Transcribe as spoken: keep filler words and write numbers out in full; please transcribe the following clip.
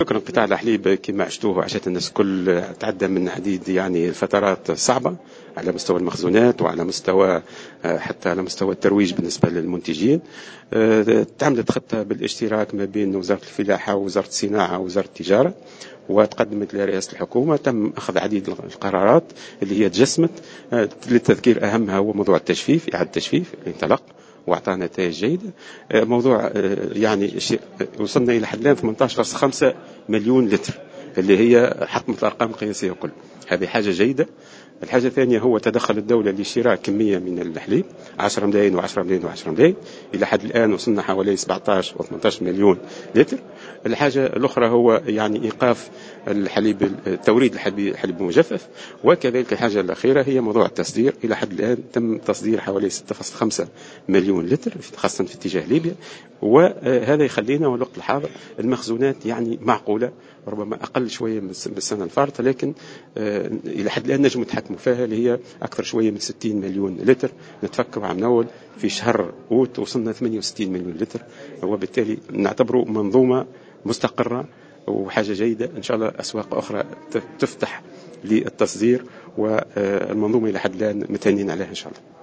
فكرة انقطاع الحليب كما عشتوه عشت الناس كل تعدى من عديد يعني فترات صعبة على مستوى المخزونات وعلى مستوى حتى على مستوى الترويج بالنسبة للمنتجين. تعملت خطة بالاشتراك ما بين وزارة الفلاحة ووزارة الصناعة ووزارة التجارة، وتقدمت لرئاسة الحكومة. تم أخذ عديد القرارات اللي هي تجسمت. للتذكير أهمها هو موضوع التجفيف، إعادة التجفيف اللي انطلق وأعطى نتائج جيدة. موضوع يعني وصلنا إلى حد الآن ثمانية عشر فاصلة خمسة مليون لتر اللي هي حطمت الأرقام القياسية كل هذه حاجة جيدة. الحاجة الثانية هو تدخل الدولة لشراء كمية من الحليب عشرة ملايين وعشرة ملايين وعشرة ملايين. إلى حد الآن وصلنا حوالي سبعة عشر وثمانية عشر مليون لتر. الحاجة الأخرى هو يعني إيقاف الحليب توريد الحليب الحليب المجفف. وكذلك الحاجة الأخيرة هي موضوع التصدير. إلى حد الآن تم تصدير حوالي ستة فاصلة خمسة مليون لتر خاصة في اتجاه ليبيا، وهذا يخلينا والوقت الحاضر المخزونات يعني معقولة، ربما أقل شوية من السنة الفارطة، لكن إلى حد الآن نجم نتحكم فيها اللي هي أكثر شوية من ستين مليون لتر. نتفكر عم نول في شهر أوت وصلنا ثمانية وستين مليون لتر، وبالتالي نعتبره منظومة مستقرة وحاجة جيدة. إن شاء الله أسواق أخرى تفتح للتصدير، والمنظومة إلى حد الآن متنين عليها إن شاء الله.